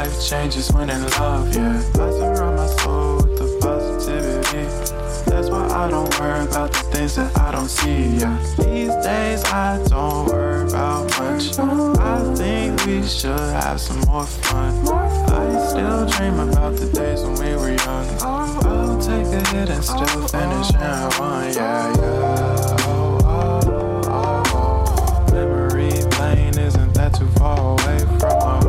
life changes when in love, yeah. I surround my soul with the positivity. That's why I don't worry about the things that I don't see, yeah. These days I don't worry about much. I think we should have some more fun. I still dream about the days when we were young. I'll take a hit and still finish and one, yeah, yeah. Oh, oh, oh, oh. Memory lane, isn't that too far away from my